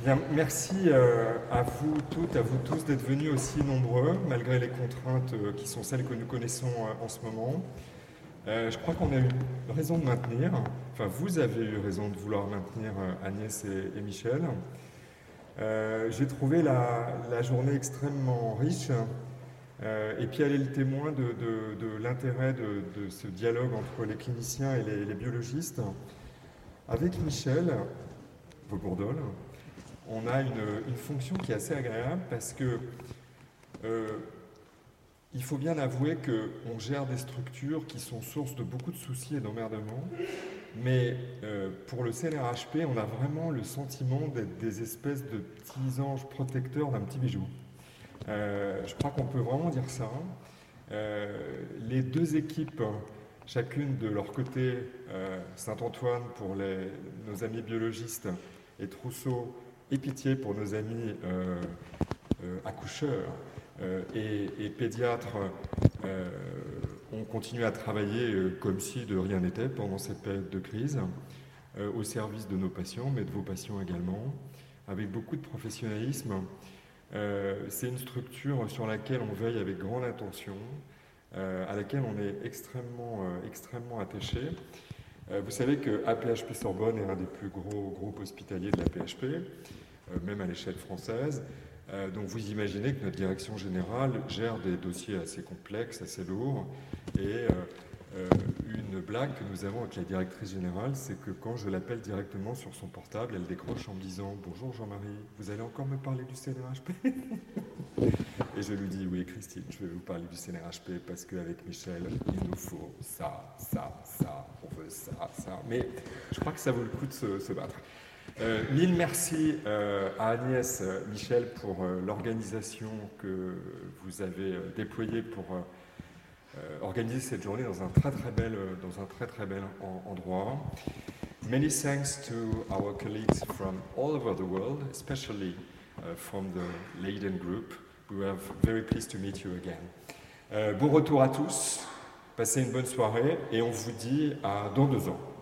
Bien, merci à vous toutes, à vous tous d'être venus aussi nombreux, malgré les contraintes qui sont celles que nous connaissons en ce moment. Je crois qu'on a eu raison de maintenir, enfin vous avez eu raison de vouloir maintenir Agnès et Michel. J'ai trouvé la journée extrêmement riche et puis elle est le témoin de l'intérêt de ce dialogue entre les cliniciens et les biologistes. Avec Michel Vaubourdol, on a une fonction qui est assez agréable parce que il faut bien avouer qu'on gère des structures qui sont source de beaucoup de soucis et d'emmerdements, mais pour le CNRHP, on a vraiment le sentiment d'être des espèces de petits anges protecteurs d'un petit bijou. Je crois qu'on peut vraiment dire ça. Les deux équipes, chacune de leur côté, Saint-Antoine pour nos amis biologistes et Trousseau et Pitié pour nos amis accoucheurs et pédiatres, ont continué à travailler comme si de rien n'était pendant cette période de crise, au service de nos patients, mais de vos patients également, avec beaucoup de professionnalisme. C'est une structure sur laquelle on veille avec grande attention, à laquelle on est extrêmement attaché. Vous savez que APHP Sorbonne est un des plus gros groupes hospitaliers de la PHP, même à l'échelle française. Donc vous imaginez que notre direction générale gère des dossiers assez complexes, assez lourds. Et une blague que nous avons avec la directrice générale, c'est que quand je l'appelle directement sur son portable, elle décroche en me disant « Bonjour Jean-Marie, vous allez encore me parler du CNRHP ?» Et je lui dis « Oui Christine, je vais vous parler du CNRHP parce qu'avec Michel, il nous faut ça, on veut ça. » Mais je crois que ça vaut le coup de se battre. Mille merci à Agnès, Michel, pour l'organisation que vous avez déployée pour organiser cette journée dans un très très bel endroit. Many thanks to our colleagues from all over the world, especially from the Leiden Group. We are very pleased to meet you again. Bon retour à tous, passez une bonne soirée et on vous dit à dans 2 ans.